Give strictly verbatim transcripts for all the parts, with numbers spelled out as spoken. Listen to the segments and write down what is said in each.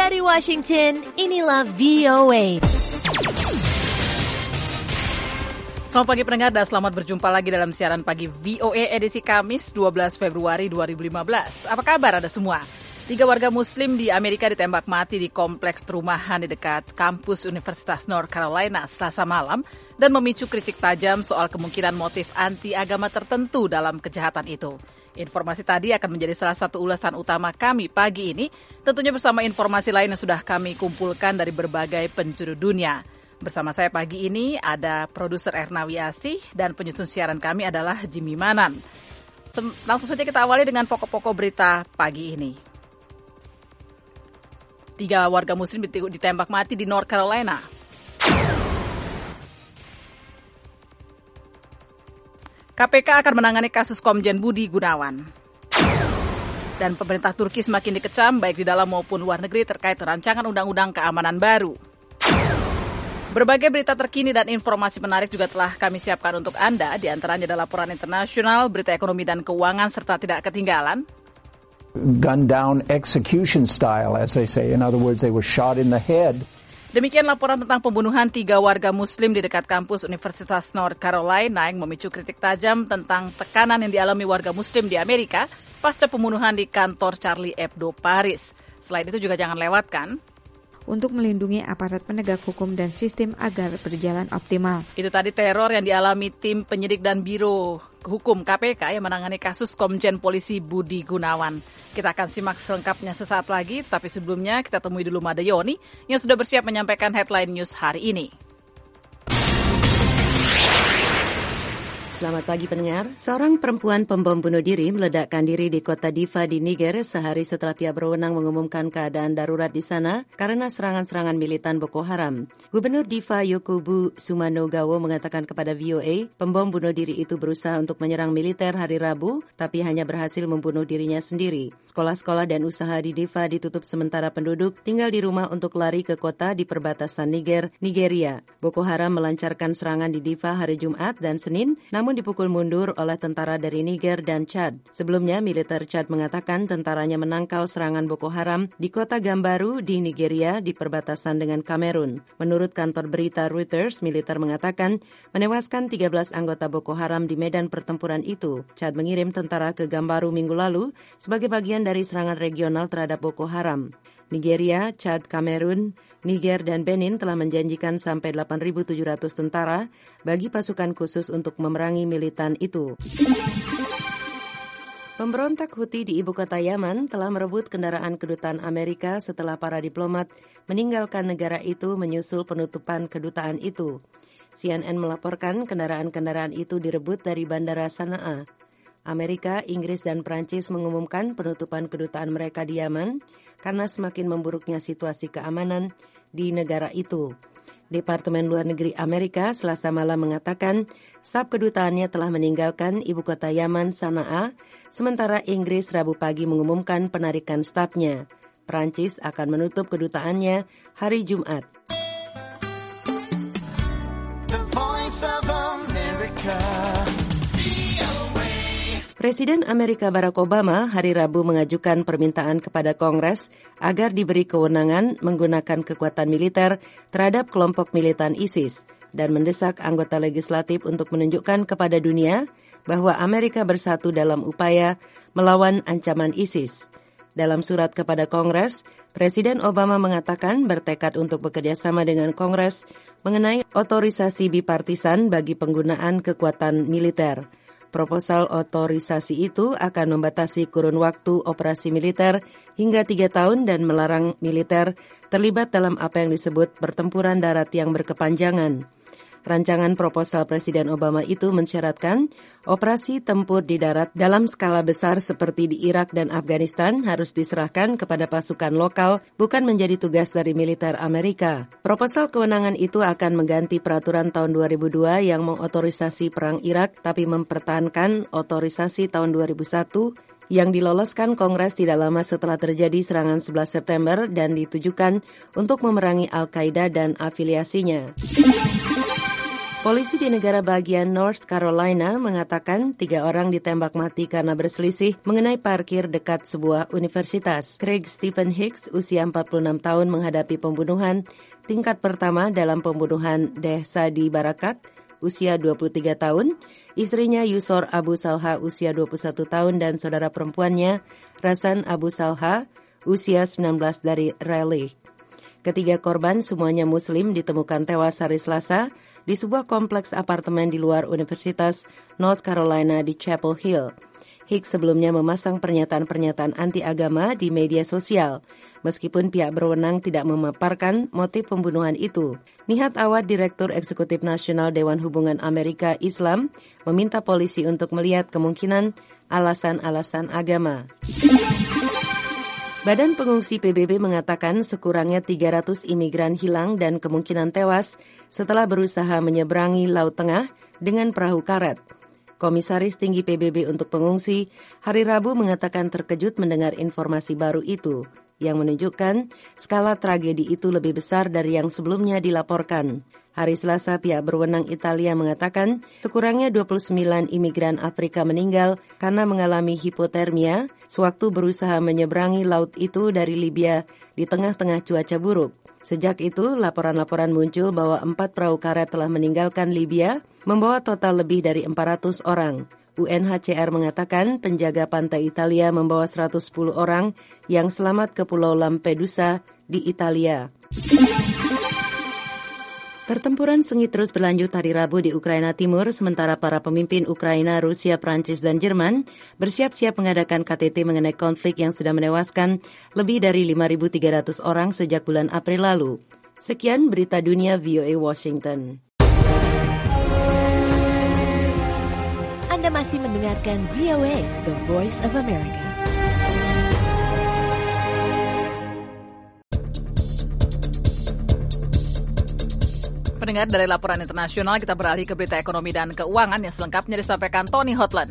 Dari Washington, inilah V O A. Selamat pagi pendengar dan selamat berjumpa lagi dalam siaran pagi V O A edisi Kamis dua belas Februari dua ribu lima belas. Apa kabar Anda semua? Tiga warga Muslim di Amerika ditembak mati di kompleks perumahan di dekat kampus Universitas North Carolina Selasa malam dan memicu kritik tajam soal kemungkinan motif anti-agama tertentu dalam kejahatan itu. Informasi tadi akan menjadi salah satu ulasan utama kami pagi ini, tentunya bersama informasi lain yang sudah kami kumpulkan dari berbagai penjuru dunia. Bersama saya pagi ini ada produser Erna Wiasih dan penyusun siaran kami adalah Jimmy Manan. Langsung saja kita awali dengan pokok-pokok berita pagi ini. Tiga warga Muslim ditembak mati di North Carolina. K P K akan menangani kasus Komjen Budi Gunawan. Dan pemerintah Turki semakin dikecam baik di dalam maupun luar negeri terkait rancangan undang-undang keamanan baru. Berbagai berita terkini dan informasi menarik juga telah kami siapkan untuk Anda. Di antaranya ada laporan internasional, berita ekonomi dan keuangan, serta tidak ketinggalan gun down execution style, as they say. In other words, they were shot in the head. Demikian laporan tentang pembunuhan tiga warga Muslim di dekat kampus Universitas North Carolina yang memicu kritik tajam tentang tekanan yang dialami warga Muslim di Amerika pasca pembunuhan di kantor Charlie Hebdo Paris. Selain itu juga jangan lewatkan untuk melindungi aparat penegak hukum dan sistem agar berjalan optimal. Itu tadi teror yang dialami tim penyidik dan Biro Hukum K P K yang menangani kasus Komjen Polisi Budi Gunawan. Kita akan simak selengkapnya sesaat lagi, tapi sebelumnya kita temui dulu Mada Yoni yang sudah bersiap menyampaikan headline news hari ini. Selamat pagi pendengar. Seorang perempuan pembom bunuh diri meledakkan diri di kota Difa di Niger sehari setelah pihak berwenang mengumumkan keadaan darurat di sana karena serangan-serangan militan Boko Haram. Gubernur Difa Yokubu Sumanogawo mengatakan kepada V O A, pembom bunuh diri itu berusaha untuk menyerang militer hari Rabu, tapi hanya berhasil membunuh dirinya sendiri. Sekolah-sekolah dan usaha di Difa ditutup sementara penduduk tinggal di rumah untuk lari ke kota di perbatasan Niger, Nigeria. Boko Haram melancarkan serangan di Difa hari Jumat dan Senin, namun dipukul mundur oleh tentara dari Niger dan Chad. Sebelumnya, militer Chad mengatakan tentaranya menangkal serangan Boko Haram di kota Gambaru di Nigeria di perbatasan dengan Kamerun. Menurut kantor berita Reuters, militer mengatakan menewaskan tiga belas anggota Boko Haram di medan pertempuran itu. Chad mengirim tentara ke Gambaru minggu lalu sebagai bagian dari serangan regional terhadap Boko Haram. Nigeria, Chad, Kamerun, Niger, dan Benin telah menjanjikan sampai delapan ribu tujuh ratus tentara bagi pasukan khusus untuk memerangi militan itu. Pemberontak Houthi di ibu kota Yaman telah merebut kendaraan kedutaan Amerika setelah para diplomat meninggalkan negara itu menyusul penutupan kedutaan itu. C N N melaporkan kendaraan-kendaraan itu direbut dari Bandara Sana'a. Amerika, Inggris, dan Prancis mengumumkan penutupan kedutaan mereka di Yaman karena semakin memburuknya situasi keamanan di negara itu. Departemen Luar Negeri Amerika Selasa malam mengatakan staf kedutaannya telah meninggalkan ibu kota Yaman, Sana'a, sementara Inggris Rabu pagi mengumumkan penarikan stafnya. Prancis akan menutup kedutaannya hari Jumat. The Voice of America. Presiden Amerika Barack Obama hari Rabu mengajukan permintaan kepada Kongres agar diberi kewenangan menggunakan kekuatan militer terhadap kelompok militan ISIS dan mendesak anggota legislatif untuk menunjukkan kepada dunia bahwa Amerika bersatu dalam upaya melawan ancaman ISIS. Dalam surat kepada Kongres, Presiden Obama mengatakan bertekad untuk bekerjasama dengan Kongres mengenai otorisasi bipartisan bagi penggunaan kekuatan militer. Proposal otorisasi itu akan membatasi kurun waktu operasi militer hingga tiga tahun dan melarang militer terlibat dalam apa yang disebut pertempuran darat yang berkepanjangan. Rancangan proposal Presiden Obama itu mensyaratkan operasi tempur di darat dalam skala besar seperti di Irak dan Afghanistan harus diserahkan kepada pasukan lokal, bukan menjadi tugas dari militer Amerika. Proposal kewenangan itu akan mengganti peraturan tahun dua ribu dua yang mengotorisasi perang Irak tapi mempertahankan otorisasi tahun dua ribu satu yang diloloskan Kongres tidak lama setelah terjadi serangan sebelas September dan ditujukan untuk memerangi Al-Qaeda dan afiliasinya. Polisi di negara bagian North Carolina mengatakan tiga orang ditembak mati karena berselisih mengenai parkir dekat sebuah universitas. Craig Stephen Hicks, usia empat puluh enam tahun, menghadapi pembunuhan tingkat pertama dalam pembunuhan Deh Sadi Barakat, usia dua puluh tiga tahun, istrinya Yusor Abu Salha, usia dua puluh satu tahun, dan saudara perempuannya Rasan Abu Salha, usia sembilan belas dari Raleigh. Ketiga korban, semuanya Muslim, ditemukan tewas hari Selasa di sebuah kompleks apartemen di luar Universitas North Carolina di Chapel Hill. Hicks sebelumnya memasang pernyataan-pernyataan anti-agama di media sosial, meskipun pihak berwenang tidak memaparkan motif pembunuhan itu. Nihat Awad, Direktur Eksekutif Nasional Dewan Hubungan Amerika Islam, meminta polisi untuk melihat kemungkinan alasan-alasan agama. Badan Pengungsi P B B mengatakan sekurangnya tiga ratus imigran hilang dan kemungkinan tewas setelah berusaha menyeberangi Laut Tengah dengan perahu karet. Komisaris Tinggi P B B untuk Pengungsi hari Rabu mengatakan terkejut mendengar informasi baru itu, yang menunjukkan skala tragedi itu lebih besar dari yang sebelumnya dilaporkan. Hari Selasa, pihak berwenang Italia mengatakan sekurangnya dua puluh sembilan imigran Afrika meninggal karena mengalami hipotermia sewaktu berusaha menyeberangi laut itu dari Libya di tengah-tengah cuaca buruk. Sejak itu, laporan-laporan muncul bahwa empat perahu karet telah meninggalkan Libya, membawa total lebih dari empat ratus orang. U N H C R mengatakan penjaga pantai Italia membawa seratus sepuluh orang yang selamat ke Pulau Lampedusa di Italia. Pertempuran sengit terus berlanjut hari Rabu di Ukraina Timur, sementara para pemimpin Ukraina, Rusia, Prancis, dan Jerman bersiap-siap mengadakan K T T mengenai konflik yang sudah menewaskan lebih dari lima ribu tiga ratus orang sejak bulan April lalu. Sekian berita dunia V O A Washington. Anda masih mendengarkan V O A, The Voice of America. Pendengar, dari laporan internasional kita beralih ke berita ekonomi dan keuangan yang selengkapnya disampaikan Tony Hotland.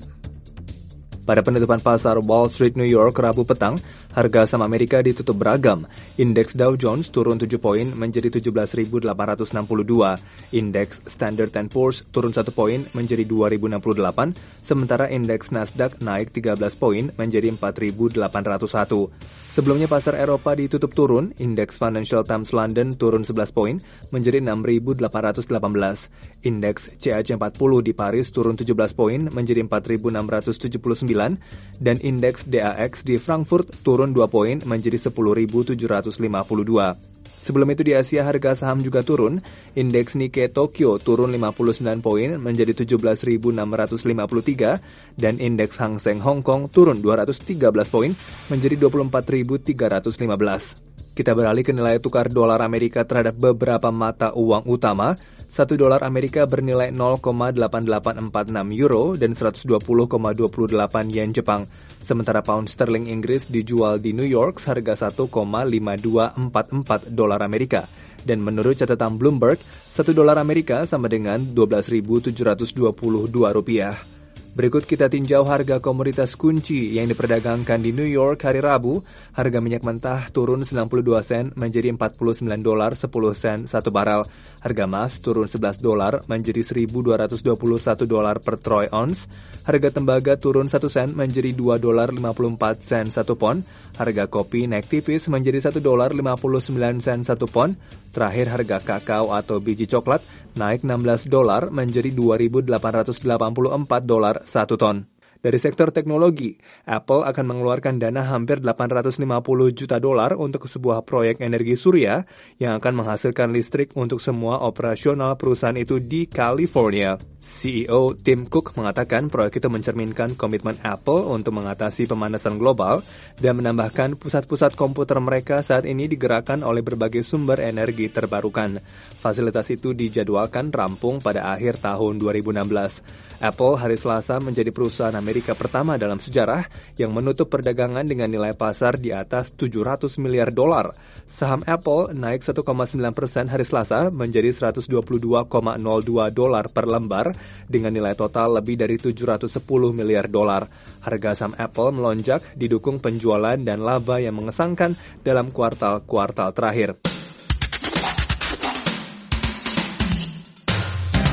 Pada penutupan pasar Wall Street New York Rabu petang, harga saham Amerika ditutup beragam. Indeks Dow Jones turun tujuh poin menjadi tujuh belas ribu delapan ratus enam puluh dua. Indeks Standard and Poor's turun satu poin menjadi dua ribu enam puluh delapan, sementara indeks Nasdaq naik tiga belas poin menjadi empat ribu delapan ratus satu. Sebelumnya pasar Eropa ditutup turun, indeks Financial Times London turun sebelas poin menjadi enam ribu delapan ratus delapan belas. Indeks C A C empat puluh di Paris turun tujuh belas poin menjadi empat ribu enam ratus tujuh puluh sembilan dan indeks D A X di Frankfurt turun dua poin menjadi sepuluh ribu tujuh ratus lima puluh dua. Sebelum itu di Asia harga saham juga turun. Indeks Nikkei Tokyo turun lima puluh sembilan poin menjadi tujuh belas ribu enam ratus lima puluh tiga dan indeks Hang Seng Hong Kong turun dua ratus tiga belas poin menjadi dua puluh empat ribu tiga ratus lima belas. Kita beralih ke nilai tukar dolar Amerika terhadap beberapa mata uang utama. Satu dolar Amerika bernilai nol koma delapan delapan empat enam euro dan seratus dua puluh koma dua delapan yen Jepang. Sementara pound sterling Inggris dijual di New York seharga satu koma lima dua empat empat dolar Amerika. Dan menurut catatan Bloomberg, satu dolar Amerika sama dengan dua belas ribu tujuh ratus dua puluh dua rupiah. Berikut kita tinjau harga komoditas kunci yang diperdagangkan di New York hari Rabu. Harga minyak mentah turun sembilan puluh dua sen menjadi empat puluh sembilan dolar sepuluh sen satu barel. Harga emas turun sebelas dolar menjadi seribu dua ratus dua puluh satu dolar per troy ounce. Harga tembaga turun satu sen menjadi dua dolar lima puluh empat sen satu pon. Harga kopi naik tipis menjadi satu dolar lima puluh sembilan sen satu pon. Terakhir harga kakao atau biji coklat naik enam belas dolar menjadi dua ribu delapan ratus delapan puluh empat dolar satu ton. Dari sektor teknologi, Apple akan mengeluarkan dana hampir delapan ratus lima puluh juta dolar untuk sebuah proyek energi surya yang akan menghasilkan listrik untuk semua operasional perusahaan itu di California. C E O Tim Cook mengatakan proyek itu mencerminkan komitmen Apple untuk mengatasi pemanasan global dan menambahkan pusat-pusat komputer mereka saat ini digerakkan oleh berbagai sumber energi terbarukan. Fasilitas itu dijadwalkan rampung pada akhir tahun dua ribu enam belas. Apple hari Selasa menjadi perusahaan Amerika pertama dalam sejarah yang menutup perdagangan dengan nilai pasar di atas tujuh ratus miliar dolar. Saham Apple naik satu koma sembilan persen hari Selasa menjadi seratus dua puluh dua koma nol dua dolar per lembar dengan nilai total lebih dari tujuh ratus sepuluh miliar dolar. Harga saham Apple melonjak didukung penjualan dan laba yang mengesankan dalam kuartal-kuartal terakhir.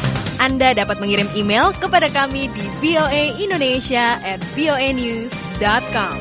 Anda dapat mengirim email kepada kami di v o a indonesia at v o a news dot com.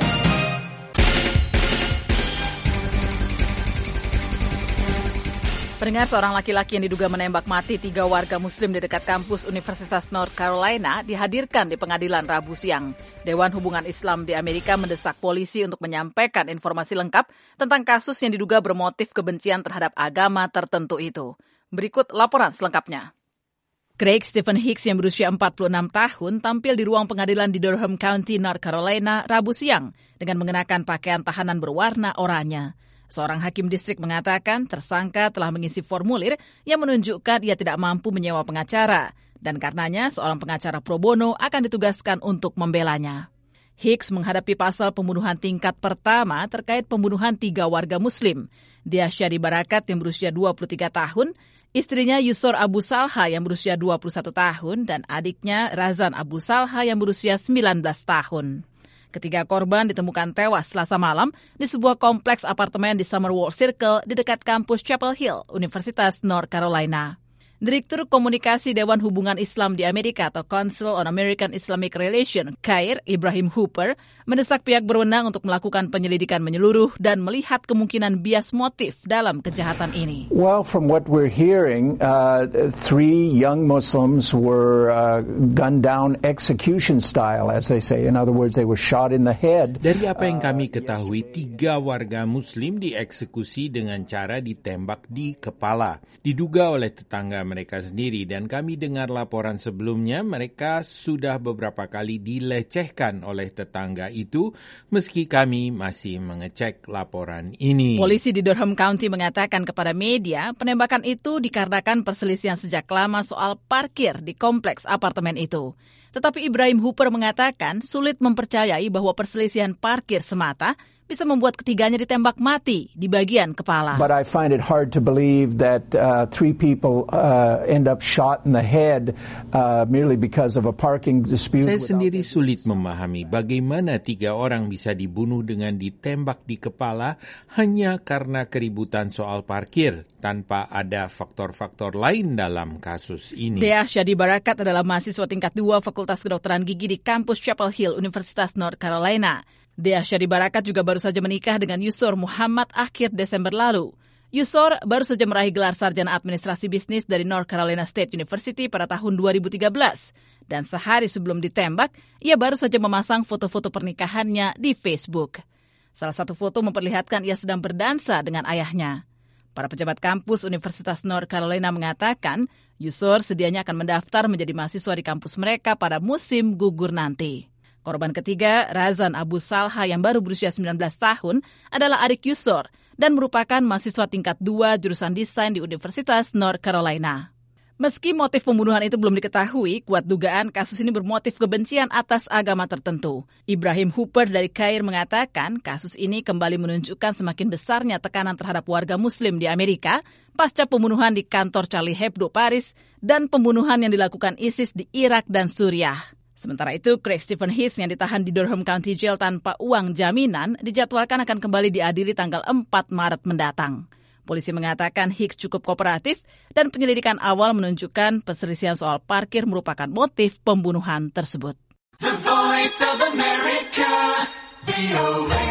Pendengar, seorang laki-laki yang diduga menembak mati tiga warga muslim di dekat kampus Universitas North Carolina dihadirkan di pengadilan Rabu siang. Dewan Hubungan Islam di Amerika mendesak polisi untuk menyampaikan informasi lengkap tentang kasus yang diduga bermotif kebencian terhadap agama tertentu itu. Berikut laporan selengkapnya. Craig Stephen Hicks yang berusia empat puluh enam tahun tampil di ruang pengadilan di Durham County, North Carolina, Rabu siang dengan mengenakan pakaian tahanan berwarna oranye. Seorang hakim distrik mengatakan tersangka telah mengisi formulir yang menunjukkan ia tidak mampu menyewa pengacara, dan karenanya seorang pengacara pro bono akan ditugaskan untuk membelanya. Hicks menghadapi pasal pembunuhan tingkat pertama terkait pembunuhan tiga warga muslim. Dia Syari Barakat yang berusia dua puluh tiga tahun, istrinya Yusor Abu Salha yang berusia dua puluh satu tahun, dan adiknya Razan Abu Salha yang berusia sembilan belas tahun. Ketiga korban ditemukan tewas Selasa malam di sebuah kompleks apartemen di Summerwall Circle di dekat kampus Chapel Hill, Universitas North Carolina. Direktur Komunikasi Dewan Hubungan Islam di Amerika atau Council on American Islamic Relations, C A I R, Ibrahim Hooper, mendesak pihak berwenang untuk melakukan penyelidikan menyeluruh dan melihat kemungkinan bias motif dalam kejahatan ini. Well, from what we're hearing, uh, three young Muslims were uh, gunned down execution style, as they say. In other words, they were shot in the head. Dari apa yang kami ketahui, tiga warga Muslim dieksekusi dengan cara ditembak di kepala, diduga oleh tetangga mereka sendiri, dan kami dengar laporan sebelumnya mereka sudah beberapa kali dilecehkan oleh tetangga itu, meski kami masih mengecek laporan ini. Polisi di Durham County mengatakan kepada media penembakan itu dikarenakan perselisihan sejak lama soal parkir di kompleks apartemen itu. Tetapi Ibrahim Hooper mengatakan sulit mempercayai bahwa perselisihan parkir semata bisa membuat ketiganya ditembak mati di bagian kepala. But I find it hard to believe that uh, three people uh, end up shot in the head uh, merely because of a parking dispute. Saya sendiri sulit memahami bagaimana tiga orang bisa dibunuh dengan ditembak di kepala hanya karena keributan soal parkir tanpa ada faktor-faktor lain dalam kasus ini. Dea Syadi Barakat adalah mahasiswa tingkat dua Fakultas Kedokteran Gigi di kampus Chapel Hill, Universitas North Carolina. Dea Syari Barakat juga baru saja menikah dengan Yusor Muhammad akhir Desember lalu. Yusor baru saja meraih gelar sarjana administrasi bisnis dari North Carolina State University pada tahun dua ribu tiga belas. Dan sehari sebelum ditembak, ia baru saja memasang foto-foto pernikahannya di Facebook. Salah satu foto memperlihatkan ia sedang berdansa dengan ayahnya. Para pejabat kampus Universitas North Carolina mengatakan, Yusor sedianya akan mendaftar menjadi mahasiswa di kampus mereka pada musim gugur nanti. Korban ketiga, Razan Abu Salha yang baru berusia sembilan belas tahun, adalah adik Yusor dan merupakan mahasiswa tingkat dua jurusan desain di Universitas North Carolina. Meski motif pembunuhan itu belum diketahui, kuat dugaan kasus ini bermotif kebencian atas agama tertentu. Ibrahim Hooper dari C A I R mengatakan kasus ini kembali menunjukkan semakin besarnya tekanan terhadap warga Muslim di Amerika pasca pembunuhan di kantor Charlie Hebdo Paris dan pembunuhan yang dilakukan ISIS di Irak dan Suriah. Sementara itu, Craig Stephen Hicks yang ditahan di Durham County Jail tanpa uang jaminan dijadwalkan akan kembali diadili tanggal empat Maret mendatang. Polisi mengatakan Hicks cukup kooperatif dan penyelidikan awal menunjukkan perselisihan soal parkir merupakan motif pembunuhan tersebut. The Voice of America, V O A.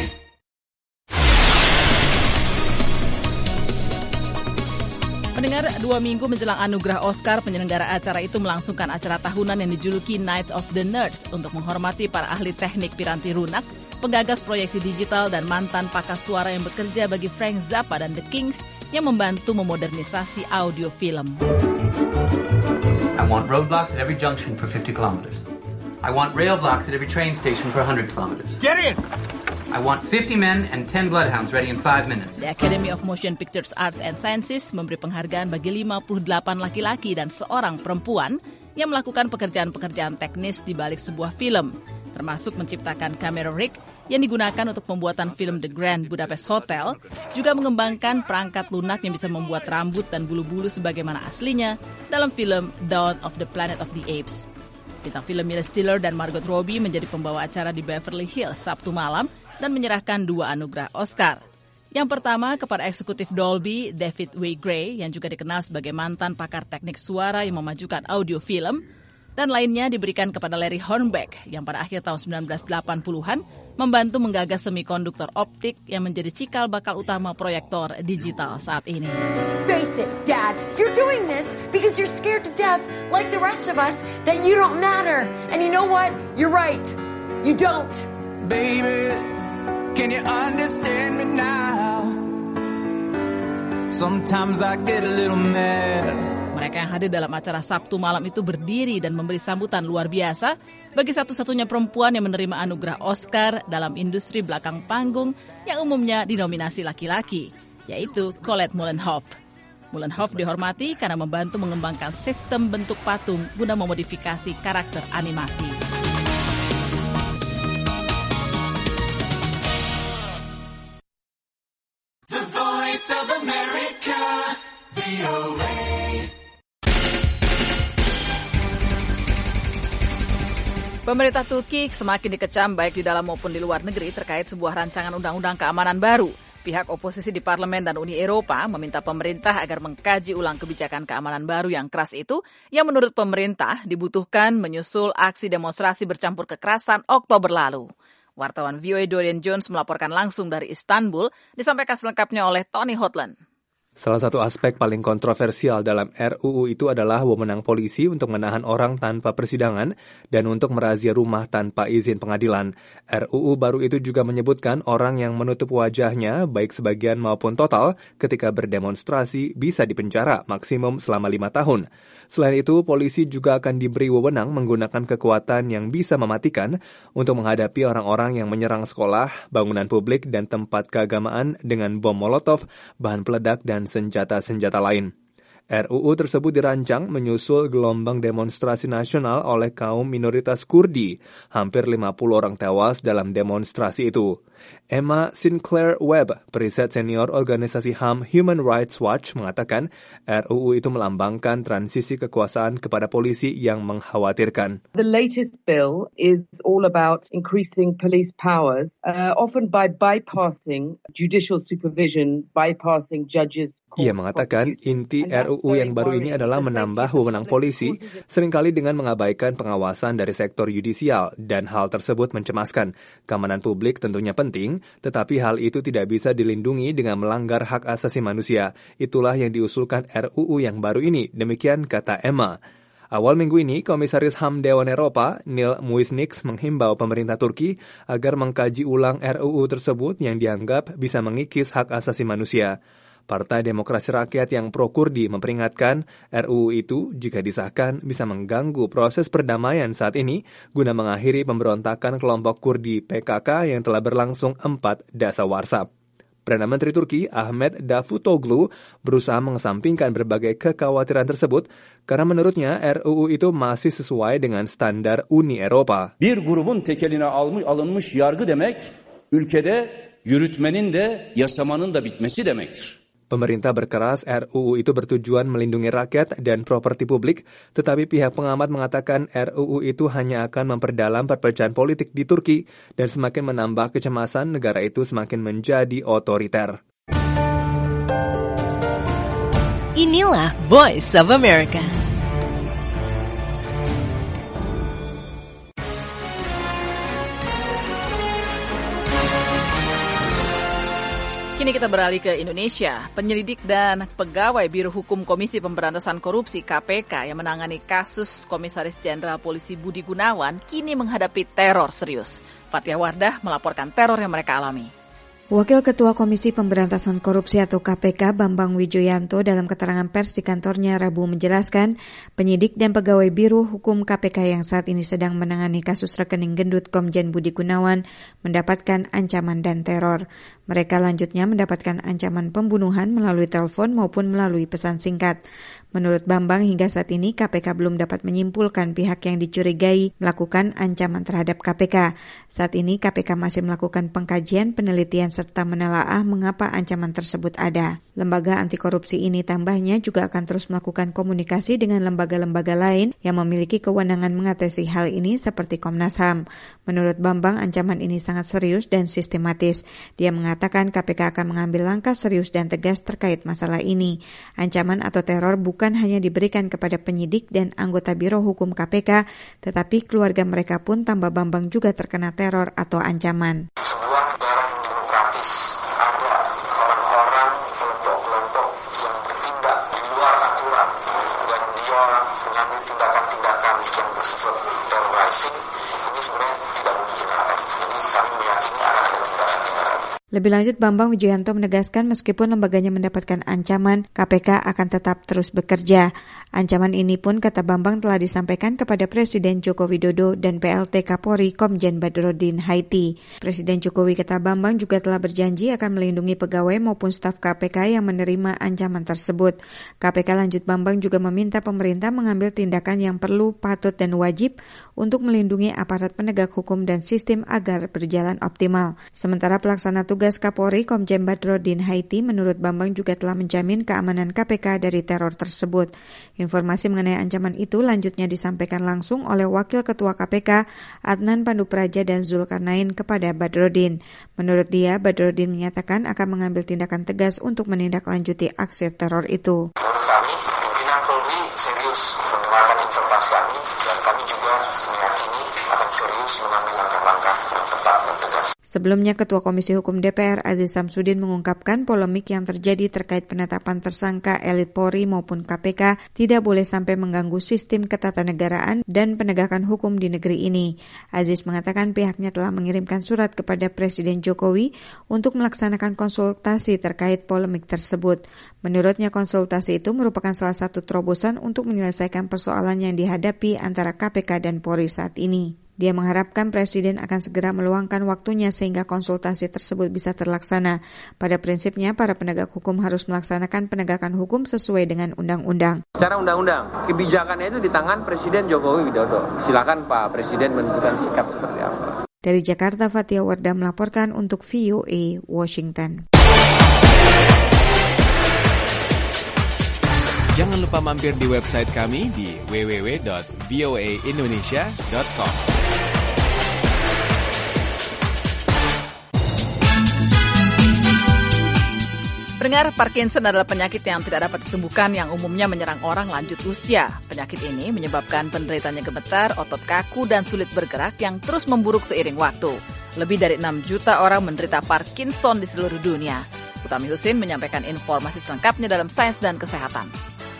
Pendengar, dua minggu menjelang anugerah Oscar, penyelenggara acara itu melangsungkan acara tahunan yang dijuluki Night of the Nerds untuk menghormati para ahli teknik piranti lunak, penggagas proyeksi digital, dan mantan pakas suara yang bekerja bagi Frank Zappa dan The Kings yang membantu memodernisasi audio film. I want roadblocks at every junction for fifty kilometers. I want rail blocks at every train station for one hundred kilometers. Get in! I want fifty men and ten bloodhounds ready in five minutes. The Academy of Motion Pictures Arts and Sciences memberi penghargaan bagi lima puluh delapan laki-laki dan seorang perempuan yang melakukan pekerjaan-pekerjaan teknis di balik sebuah film, termasuk menciptakan kamera rig yang digunakan untuk pembuatan film The Grand Budapest Hotel, juga mengembangkan perangkat lunak yang bisa membuat rambut dan bulu-bulu sebagaimana aslinya dalam film Dawn of the Planet of the Apes. Bintang film Miles Teller dan Margot Robbie menjadi pembawa acara di Beverly Hills Sabtu malam dan menyerahkan dua anugerah Oscar. Yang pertama kepada eksekutif Dolby, David W. Gray, yang juga dikenal sebagai mantan pakar teknik suara yang memajukan audio film. Dan lainnya diberikan kepada Larry Hornbeck, yang pada akhir tahun sembilan belas delapan puluhan membantu menggagas semikonduktor optik yang menjadi cikal bakal utama proyektor digital saat ini. Face it, Dad, you're doing this because you're scared to death like the rest of us that you don't matter. And you know what? You're right. You don't. Baby, can you understand me now? Sometimes I get a little mad. Mereka yang hadir dalam acara Sabtu malam itu berdiri dan memberi sambutan luar biasa bagi satu-satunya perempuan yang menerima anugerah Oscar dalam industri belakang panggung yang umumnya dinominasi laki-laki, yaitu Colette Mullenhoff. Mullenhoff dihormati karena membantu mengembangkan sistem bentuk patung guna memodifikasi karakter animasi. The Voice of America, V O A. Pemerintah Turki semakin dikecam baik di dalam maupun di luar negeri terkait sebuah rancangan undang-undang keamanan baru. Pihak oposisi di Parlemen dan Uni Eropa meminta pemerintah agar mengkaji ulang kebijakan keamanan baru yang keras itu, yang menurut pemerintah dibutuhkan menyusul aksi demonstrasi bercampur kekerasan Oktober lalu. Wartawan V O A Dorian Jones melaporkan langsung dari Istanbul, disampaikan selengkapnya oleh Tony Hotland. Salah satu aspek paling kontroversial dalam R U U itu adalah wewenang polisi untuk menahan orang tanpa persidangan dan untuk merazia rumah tanpa izin pengadilan. R U U baru itu juga menyebutkan orang yang menutup wajahnya, baik sebagian maupun total, ketika berdemonstrasi bisa dipenjara maksimum selama lima tahun. Selain itu, polisi juga akan diberi wewenang menggunakan kekuatan yang bisa mematikan untuk menghadapi orang-orang yang menyerang sekolah, bangunan publik, dan tempat keagamaan dengan bom molotov, bahan peledak, dan senjata-senjata lain. R U U tersebut dirancang menyusul gelombang demonstrasi nasional oleh kaum minoritas Kurdi. Hampir lima puluh orang tewas dalam demonstrasi itu. Emma Sinclair Webb, periset senior organisasi H A M Human Rights Watch, mengatakan R U U itu melambangkan transisi kekuasaan kepada polisi yang mengkhawatirkan. The latest bill is all about increasing police powers, uh, often by bypassing judicial supervision, bypassing judges. Ia mengatakan inti R U U yang baru ini adalah menambah wewenang polisi, seringkali dengan mengabaikan pengawasan dari sektor yudisial, dan hal tersebut mencemaskan. Keamanan publik tentunya penting, tetapi hal itu tidak bisa dilindungi dengan melanggar hak asasi manusia. Itulah yang diusulkan R U U yang baru ini, demikian kata Emma. Awal minggu ini, Komisaris H A M Dewan Eropa, Neil Muiznieks, menghimbau pemerintah Turki agar mengkaji ulang R U U tersebut yang dianggap bisa mengikis hak asasi manusia. Partai Demokrasi Rakyat yang pro-Kurdi memperingatkan R U U itu jika disahkan bisa mengganggu proses perdamaian saat ini guna mengakhiri pemberontakan kelompok Kurdi P K K yang telah berlangsung empat dasawarsa. Perdana Menteri Turki Ahmet Davutoglu berusaha mengesampingkan berbagai kekhawatiran tersebut karena menurutnya R U U itu masih sesuai dengan standar Uni Eropa. Bir grubun tekeline alınmış yargı demek, ülkede yürütmenin de yasamanın da bitmesi demektir. Pemerintah berkeras R U U itu bertujuan melindungi rakyat dan properti publik, tetapi pihak pengamat mengatakan R U U itu hanya akan memperdalam perpecahan politik di Turki dan semakin menambah kecemasan negara itu semakin menjadi otoriter. Inilah Voice of America. Kini kita beralih ke Indonesia. Penyelidik dan pegawai Biro Hukum Komisi Pemberantasan Korupsi K P K yang menangani kasus Komisaris Jenderal Polisi Budi Gunawan kini menghadapi teror serius. Fathia Wardah melaporkan teror yang mereka alami. Wakil Ketua Komisi Pemberantasan Korupsi atau K P K Bambang Wijoyanto dalam keterangan pers di kantornya Rabu menjelaskan penyidik dan pegawai Biro Hukum K P K yang saat ini sedang menangani kasus rekening gendut Komjen Budi Gunawan mendapatkan ancaman dan teror. Mereka lanjutnya mendapatkan ancaman pembunuhan melalui telepon maupun melalui pesan singkat. Menurut Bambang, hingga saat ini K P K belum dapat menyimpulkan pihak yang dicurigai melakukan ancaman terhadap K P K. Saat ini K P K masih melakukan pengkajian, penelitian, serta menelaah mengapa ancaman tersebut ada. Lembaga anti korupsi ini tambahnya juga akan terus melakukan komunikasi dengan lembaga-lembaga lain yang memiliki kewenangan mengatasi hal ini seperti Komnas H A M. Menurut Bambang, ancaman ini sangat serius dan sistematis. Dia mengatakan K P K akan mengambil langkah serius dan tegas terkait masalah ini. Ancaman atau teror bukan hanya diberikan kepada penyidik dan anggota Biro Hukum K P K, tetapi keluarga mereka pun, tambah Bambang, juga terkena teror atau ancaman. Sebuah negara yang demokratis ada orang-orang, kelompok-kelompok yang bertindak di luar aturan dan dia mengambil tindakan-tindakan yang bersifat terrorizing, ini sebenarnya tidak mungkin ada. Jadi kami meyakini akan ada tindakan-tindakan. Lebih lanjut, Bambang Wijoyanto menegaskan meskipun lembaganya mendapatkan ancaman, K P K akan tetap terus bekerja. Ancaman ini pun, kata Bambang, telah disampaikan kepada Presiden Joko Widodo dan P L T Kapolri Komjen Badrodin Haiti. Presiden Jokowi, kata Bambang, juga telah berjanji akan melindungi pegawai maupun staf K P K yang menerima ancaman tersebut. K P K, lanjut Bambang, juga meminta pemerintah mengambil tindakan yang perlu, patut, dan wajib untuk melindungi aparat penegak hukum dan sistem agar berjalan optimal. Sementara pelaksana tugas Tugas Kapolri Komjen Badrodin Haiti, menurut Bambang, juga telah menjamin keamanan K P K dari teror tersebut. Informasi mengenai ancaman itu lanjutnya disampaikan langsung oleh Wakil Ketua K P K Adnan Pandupraja dan Zulkarnain kepada Badrodin. Menurut dia, Badrodin menyatakan akan mengambil tindakan tegas untuk menindaklanjuti aksi teror itu. Menurut kami, pimpinan Polri serius mendengarkan informasi kami dan kami juga meyakini akan serius mengambil langkah-langkah yang tepat dan tegas. Sebelumnya, Ketua Komisi Hukum D P R Aziz Samsudin mengungkapkan polemik yang terjadi terkait penetapan tersangka elit Polri maupun K P K tidak boleh sampai mengganggu sistem ketatanegaraan dan penegakan hukum di negeri ini. Aziz mengatakan pihaknya telah mengirimkan surat kepada Presiden Jokowi untuk melaksanakan konsultasi terkait polemik tersebut. Menurutnya, konsultasi itu merupakan salah satu terobosan untuk menyelesaikan persoalan yang dihadapi antara K P K dan Polri saat ini. Dia mengharapkan Presiden akan segera meluangkan waktunya sehingga konsultasi tersebut bisa terlaksana. Pada prinsipnya, para penegak hukum harus melaksanakan penegakan hukum sesuai dengan undang-undang. Secara undang-undang, kebijakannya itu di tangan Presiden Joko Widodo. Silakan Pak Presiden menentukan sikap seperti apa. Dari Jakarta, Fatia Wardah melaporkan untuk V O A Washington. Jangan lupa mampir di website kami di w w w dot v o a indonesia dot com. Pendengar, Parkinson adalah penyakit yang tidak dapat disembuhkan yang umumnya menyerang orang lanjut usia. Penyakit ini menyebabkan penderitanya gemetar, otot kaku, dan sulit bergerak yang terus memburuk seiring waktu. Lebih dari enam juta orang menderita Parkinson di seluruh dunia. Utami Husin menyampaikan informasi selengkapnya dalam Sains dan Kesehatan.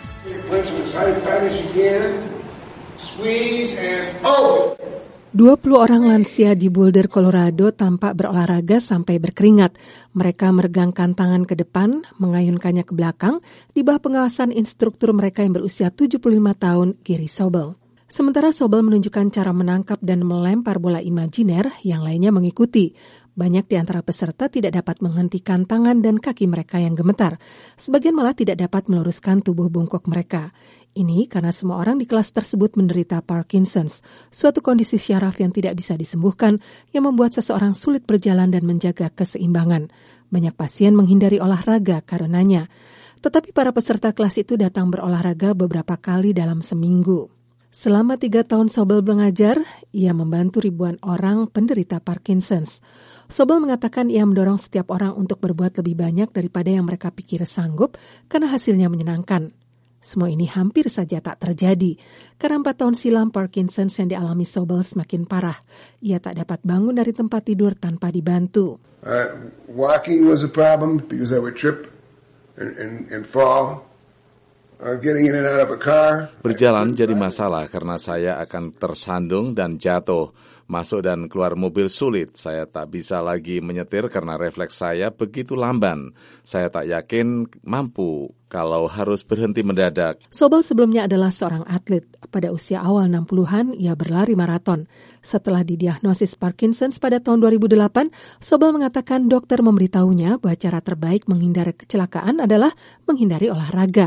dua puluh orang lansia di Boulder, Colorado tampak berolahraga sampai berkeringat. Mereka meregangkan tangan ke depan, mengayunkannya ke belakang, di bawah pengawasan instruktur mereka yang berusia tujuh puluh lima tahun, Gary Sobel. Sementara Sobel menunjukkan cara menangkap dan melempar bola imajiner, yang lainnya mengikuti. Banyak di antara peserta tidak dapat menghentikan tangan dan kaki mereka yang gemetar. Sebagian malah tidak dapat meluruskan tubuh bungkuk mereka. Ini karena semua orang di kelas tersebut menderita Parkinson's, suatu kondisi syaraf yang tidak bisa disembuhkan yang membuat seseorang sulit berjalan dan menjaga keseimbangan. Banyak pasien menghindari olahraga karenanya. Tetapi para peserta kelas itu datang berolahraga beberapa kali dalam seminggu. Selama tiga tahun Sobel mengajar, ia membantu ribuan orang penderita Parkinson's. Sobel mengatakan ia mendorong setiap orang untuk berbuat lebih banyak daripada yang mereka pikir sanggup karena hasilnya menyenangkan. Semua ini hampir saja tak terjadi, karena empat tahun silam Parkinson's yang dialami Sobel semakin parah. Ia tak dapat bangun dari tempat tidur tanpa dibantu. Uh, walking was a problem because I would trip and, and, and fall. Uh, getting in and out of a car. Berjalan jadi masalah karena saya akan tersandung dan jatuh. Masuk dan keluar mobil sulit. Saya tak bisa lagi menyetir karena refleks saya begitu lamban. Saya tak yakin mampu kalau harus berhenti mendadak. Sobel sebelumnya adalah seorang atlet. Pada usia awal enam puluhan, ia berlari maraton. Setelah didiagnosis Parkinson's pada tahun dua ribu delapan, Sobel mengatakan dokter memberitahunya bahwa cara terbaik menghindari kecelakaan adalah menghindari olahraga.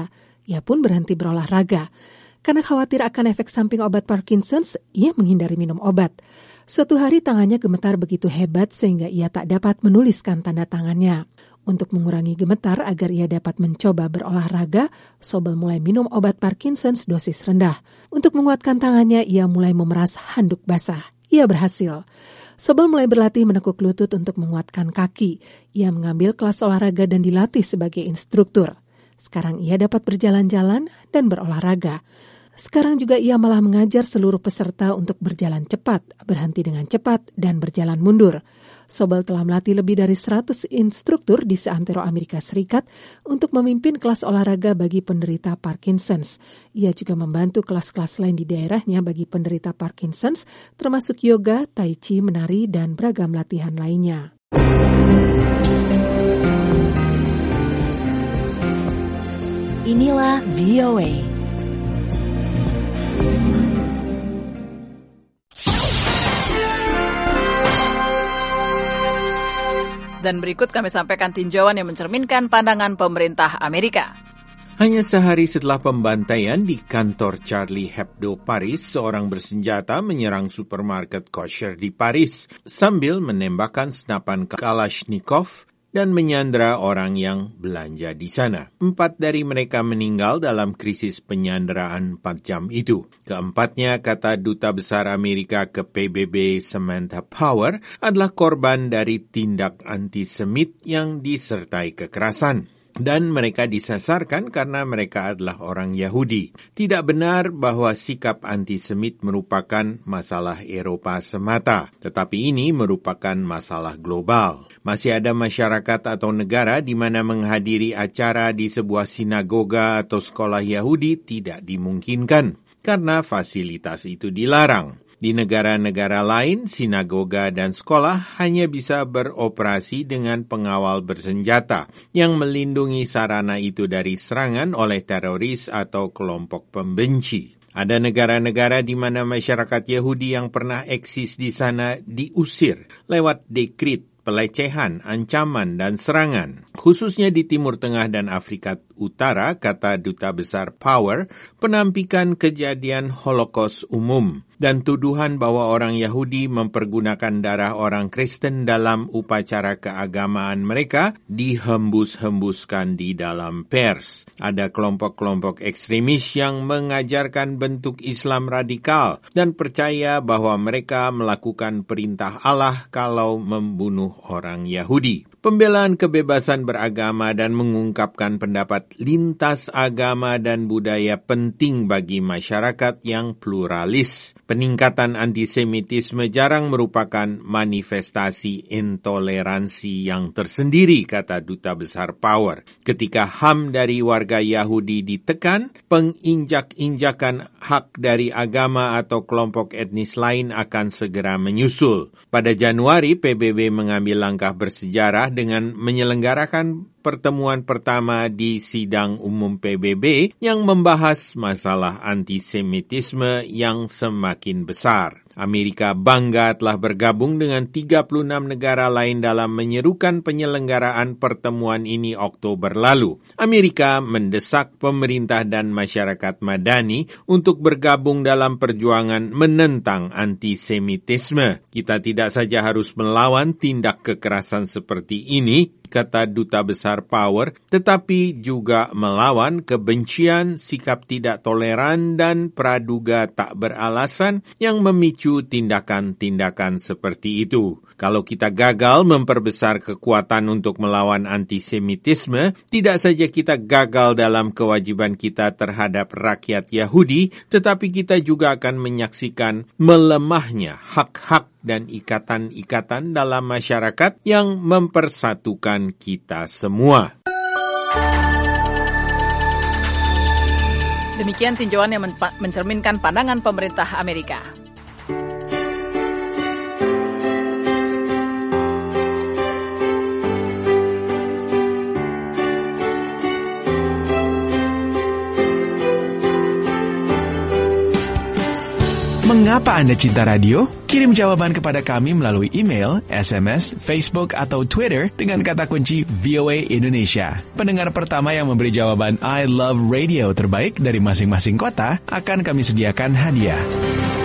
Ia pun berhenti berolahraga. Karena khawatir akan efek samping obat Parkinson's, ia menghindari minum obat. Suatu hari tangannya gemetar begitu hebat sehingga ia tak dapat menuliskan tanda tangannya. Untuk mengurangi gemetar agar ia dapat mencoba berolahraga, Sobel mulai minum obat Parkinson's dosis rendah. Untuk menguatkan tangannya, ia mulai memeras handuk basah. Ia berhasil. Sobel mulai berlatih menekuk lutut untuk menguatkan kaki. Ia mengambil kelas olahraga dan dilatih sebagai instruktur. Sekarang ia dapat berjalan-jalan dan berolahraga. Sekarang juga ia malah mengajar seluruh peserta untuk berjalan cepat, berhenti dengan cepat, dan berjalan mundur. Sobel telah melatih lebih dari seratus instruktur di seantero Amerika Serikat untuk memimpin kelas olahraga bagi penderita Parkinson's. Ia juga membantu kelas-kelas lain di daerahnya bagi penderita Parkinson's, termasuk yoga, tai chi, menari, dan beragam latihan lainnya. Inilah V O A. Dan berikut kami sampaikan tinjauan yang mencerminkan pandangan pemerintah Amerika. Hanya sehari setelah pembantaian di kantor Charlie Hebdo Paris, seorang bersenjata menyerang supermarket kosher di Paris sambil menembakkan senapan Kalashnikov dan menyandera orang yang belanja di sana. Empat dari mereka meninggal dalam krisis penyanderaan empat jam itu. Keempatnya, kata Duta Besar Amerika ke P B B Samantha Power, adalah korban dari tindak antisemit yang disertai kekerasan. Dan mereka disasarkan karena mereka adalah orang Yahudi. Tidak benar bahwa sikap antisemit merupakan masalah Eropa semata, tetapi ini merupakan masalah global. Masih ada masyarakat atau negara di mana menghadiri acara di sebuah sinagoga atau sekolah Yahudi tidak dimungkinkan, karena fasilitas itu dilarang. Di negara-negara lain, sinagoga dan sekolah hanya bisa beroperasi dengan pengawal bersenjata yang melindungi sarana itu dari serangan oleh teroris atau kelompok pembenci. Ada negara-negara di mana masyarakat Yahudi yang pernah eksis di sana diusir lewat dekret, pelecehan, ancaman, dan serangan. Khususnya di Timur Tengah dan Afrika Utara, kata Duta Besar Power, penampikan kejadian Holocaust umum dan tuduhan bahwa orang Yahudi mempergunakan darah orang Kristen dalam upacara keagamaan mereka dihembus-hembuskan di dalam pers. Ada kelompok-kelompok ekstremis yang mengajarkan bentuk Islam radikal dan percaya bahwa mereka melakukan perintah Allah kalau membunuh orang Yahudi. Pembelaan kebebasan beragama dan mengungkapkan pendapat lintas agama dan budaya penting bagi masyarakat yang pluralis. Peningkatan antisemitisme jarang merupakan manifestasi intoleransi yang tersendiri, kata Duta Besar Power. Ketika H A M dari warga Yahudi ditekan, penginjak-injakan hak dari agama atau kelompok etnis lain akan segera menyusul. Pada Januari, P B B mengambil langkah bersejarah dengan menyelenggarakan pertemuan pertama di sidang umum P B B yang membahas masalah antisemitisme yang semakin besar. Amerika bangga telah bergabung dengan tiga puluh enam negara lain dalam menyerukan penyelenggaraan pertemuan ini Oktober lalu. Amerika mendesak pemerintah dan masyarakat madani untuk bergabung dalam perjuangan menentang antisemitisme. Kita tidak saja harus melawan tindak kekerasan seperti ini, kata Duta Besar Power, tetapi juga melawan kebencian, sikap tidak toleran, dan praduga tak beralasan yang memicu tindakan-tindakan seperti itu. Kalau kita gagal memperbesar kekuatan untuk melawan antisemitisme, tidak saja kita gagal dalam kewajiban kita terhadap rakyat Yahudi, tetapi kita juga akan menyaksikan melemahnya hak-hak dan ikatan-ikatan dalam masyarakat yang mempersatukan kita semua. Demikian tinjauan yang mencerminkan pandangan pemerintah Amerika. Mengapa Mengapa Anda cinta radio? Kirim jawaban kepada kami melalui email, S M S, Facebook, atau Twitter dengan kata kunci V O A Indonesia. Pendengar pertama yang memberi jawaban I love radio terbaik dari masing-masing kota akan kami sediakan hadiah.